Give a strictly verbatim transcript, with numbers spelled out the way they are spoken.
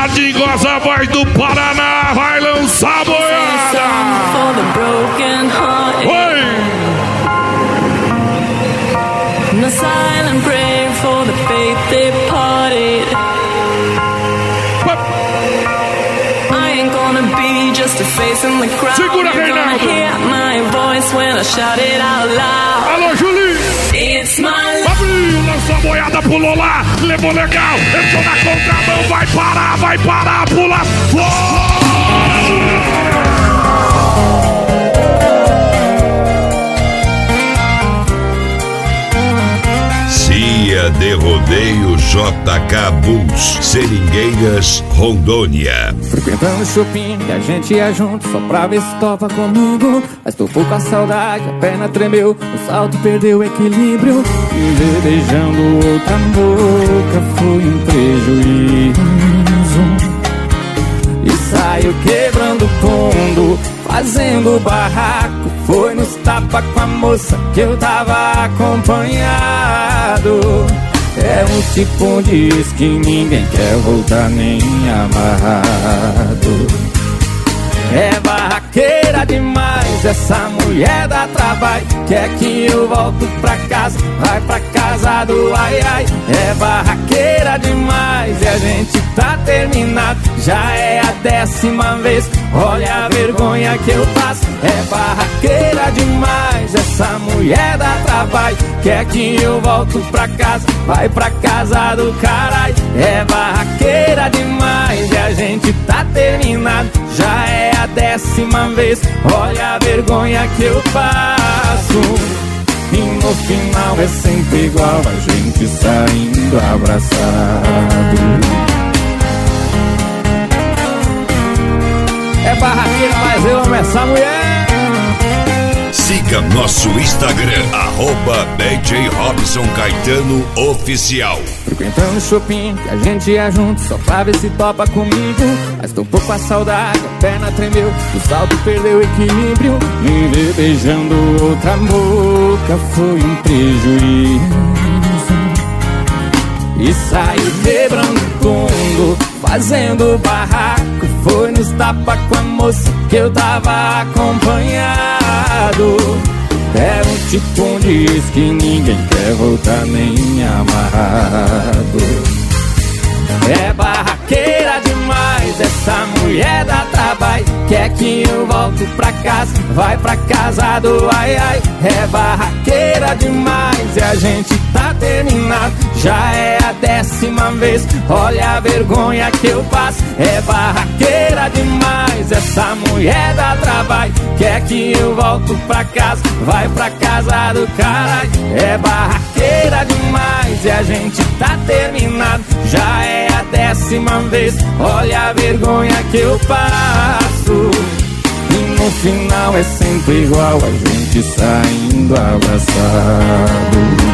Dingosa, a voz do Paraná, vai lançar a boiada. Oi! No silent prayer for the faith departed. I ain't gonna be just a face in the crowd. Segura, You're gonna Reinaldo. hear my voice when I shout it out loud. Alô, Julinho! It's my life. Abriu, lançou a boiada, pulou lá, levou legal, entrou na contramão, vai parar, vai parar, pula fora! Cia de Rodeio J K Bulls, Seringueiras, Rondônia. Frequentando o shopping, que a gente ia junto só pra ver se topa comigo. Mas topou com a saudade, a perna tremeu, o salto perdeu o equilíbrio. Me ver beijando outra boca foi um prejuízo. E saiu quebrando o pondo, fazendo barraco. Foi nos tapa com a moça que eu tava acompanhado. É um tipo de diz que ninguém quer voltar nem amarrado. É barraqueira demais, essa mulher dá trabalho. Quer que eu volto pra casa, vai pra casa do ai ai. É barraqueira demais e a gente tá terminado. Já é a décima vez, olha a vergonha que eu passo. É barraqueira demais, essa mulher dá trabalho. Quer que eu volto pra casa, vai pra casa do caralho. É barraqueira demais e a gente tá terminado. Já é a décima vez, olha a vergonha que eu passo. E no final é sempre igual, a gente saindo abraçado. É barraqueira, mas eu amo essa mulher. Siga nosso Instagram, arroba B J Robson Caetano Oficial. Frequentando o shopping, que a gente ia junto só pra ver se topa comigo. Mas tô um pouco a saudade, a perna tremeu, o salto perdeu o equilíbrio. Me ver beijando outra boca foi um prejuízo. E saiu quebrando tudo, fazendo barraco. Foi nos tapa com a moça que eu tava acompanhado. É um tipo diz que ninguém quer voltar nem amarrado. É barraqueira demais, essa mulher dá trabalho. Quer que eu volto pra casa, vai pra casa do ai ai. É barraqueira demais e a gente tá terminado. Já é a décima vez, olha a vergonha que eu passo. É barraqueira demais, essa mulher dá trabalho. Quer que eu volto pra casa, vai pra casa do caralho. É barraqueira demais e a gente tá terminado. Já é a décima vez, olha a vergonha que eu passo. E no final é sempre igual, a gente saindo abraçado.